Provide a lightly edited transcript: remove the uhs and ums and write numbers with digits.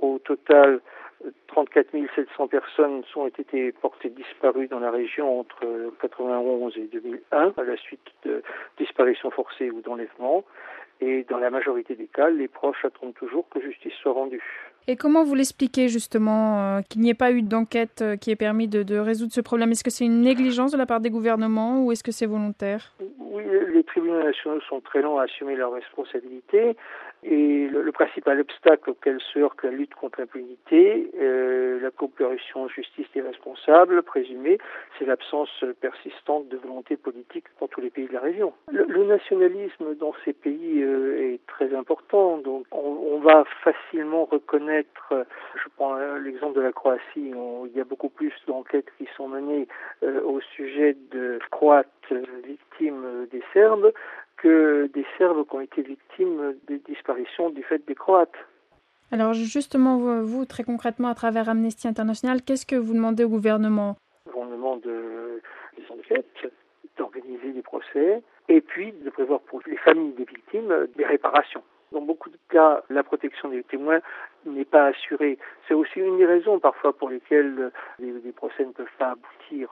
Au total, 34 700 personnes ont été portées disparues dans la région entre 1991 et 2001 à la suite de disparitions forcées ou d'enlèvements. Et dans la majorité des cas, les proches attendent toujours que justice soit rendue. Et comment vous l'expliquez justement qu'il n'y ait pas eu d'enquête qui ait permis de résoudre ce problème? Est-ce que c'est une négligence de la part des gouvernements ou est-ce que c'est volontaire? Oui, les tribunaux nationaux sont très lents à assumer leurs responsabilités et le principal obstacle auquel se heurte la lutte contre l'impunité, la coopération en justice des responsables présumés, c'est l'absence persistante de volonté politique dans tous les pays de la région. Le nationalisme dans ces pays est très important, donc on va facilement reconnaître, je prends l'exemple de la Croatie, il y a beaucoup plus d'enquêtes qui sont menées au sujet de Croates victimes des Serbes que des Serbes qui ont été victimes des disparitions du fait des Croates. Alors justement, vous, très concrètement, à travers Amnesty International, qu'est-ce que vous demandez au gouvernement? On demande des enquêtes, d'organiser des procès et puis de prévoir pour les familles des victimes des réparations. Dans beaucoup de cas, la protection des témoins n'est pas assurée. C'est aussi une des raisons parfois pour lesquelles les procès ne peuvent pas aboutir.